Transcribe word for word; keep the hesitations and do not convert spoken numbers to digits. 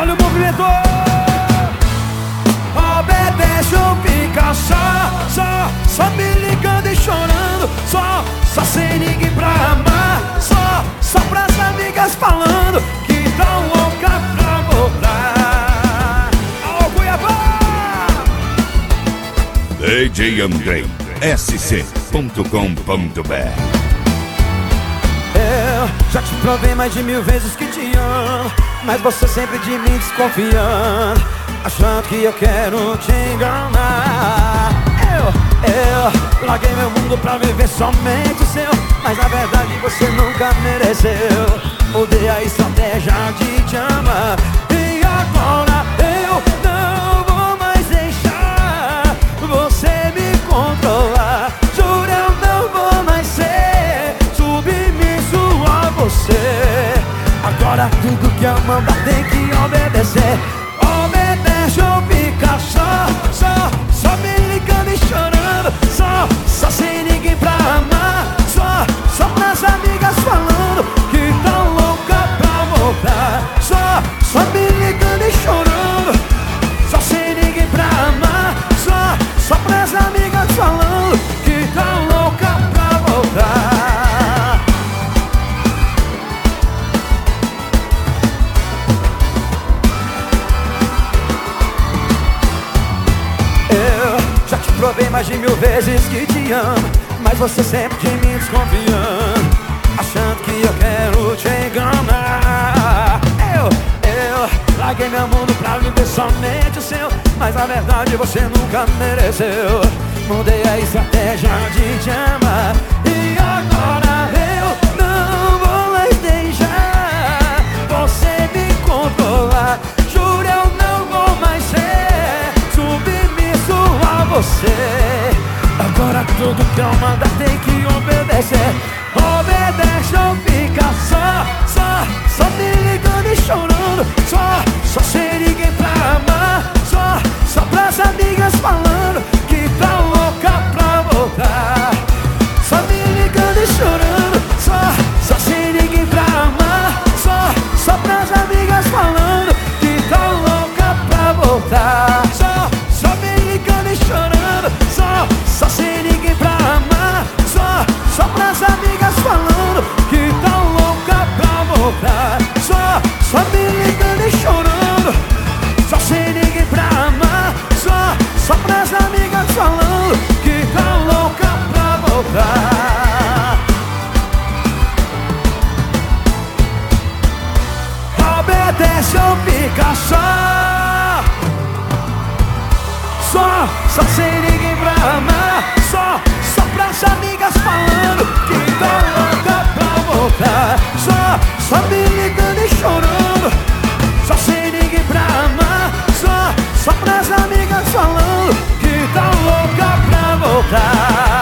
Olha o movimento. Obedece ou fica só, só, só me ligando e chorando. Só, só sem ninguém pra amar. Só, só pras amigas falando que tão louca pra voltar. Alô, Cuiabá! D J Andrei, S C ponto com ponto B R. Eu já te provei mais de mil vezes que te amo, mas você sempre de mim desconfiando, achando que eu quero te enganar. Eu, eu larguei meu mundo pra viver somente o seu, mas na verdade você nunca mereceu. Mudei a estratégia de te amar, e agora eu não vou mais deixar você me controlar. Juro, eu não vou mais ser submisso a você. Agora tudo que eu mandar tem que obedecer. Obedece ou fica só, só, só me ligando e chorando. Só, só sem ninguém pra amar. Só, só pras amigas falando que tão louca pra voltar. Só, só me ligando e chorando. Só sem ninguém pra amar. Só, só pras amigas falando que tão louca pra voltar. Eu já te provei mais de mil vezes que te amo, mas você sempre de mim desconfiando, achando que eu quero te enganar. Eu, eu larguei meu mundo pra viver somente o seu, mas na verdade você nunca mereceu. Mudei a estratégia de te amar, e agora eu não vou mais deixar você me controlar. Juro, eu não vou mais ser submisso a você. Agora tudo que eu mandar tem que obedecer. Obedece ou fica só, só, só me ligando e chorando. Só, só sem ninguém pra amar. Só, só pras amigas falando que tá louca pra voltar. Só me ligando e chorando. Só, só sem ninguém pra amar. Só, só pras amigas falando que tá louca pra voltar. Só, só me ligando e chorando. Só, só sem ninguém pra amar. Só, só pras amigas falando que tá louca pra voltar. Só, só me ligando e chorando. Só sem ninguém pra amar. Só, só pras amigas falando que tá louca pra voltar. Obedece ou fica só, só, só sem ninguém pra amar. Só, só pras amigas falando que tá louca pra voltar. Só, só me ligando e chorando. Só sem ninguém pra amar. Só, só pras amigas falando que tá louca pra voltar.